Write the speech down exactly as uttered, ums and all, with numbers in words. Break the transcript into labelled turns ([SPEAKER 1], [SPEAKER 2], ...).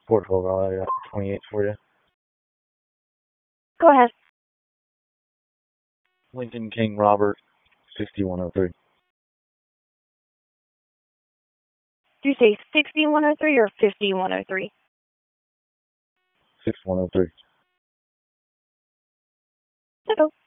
[SPEAKER 1] four twelve, I got twenty-eight for you.
[SPEAKER 2] Go ahead.
[SPEAKER 1] Lincoln King Robert, sixty-one oh three.
[SPEAKER 2] Do you say sixty-one oh three or fifty-one oh three?
[SPEAKER 1] sixty-one oh three.
[SPEAKER 2] Hello.